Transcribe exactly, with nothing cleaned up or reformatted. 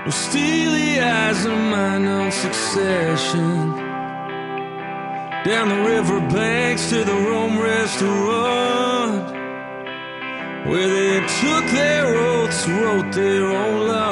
with steely eyes and mind on succession. Down the river banks to the Rome restaurant, where they took their oaths, wrote their own life.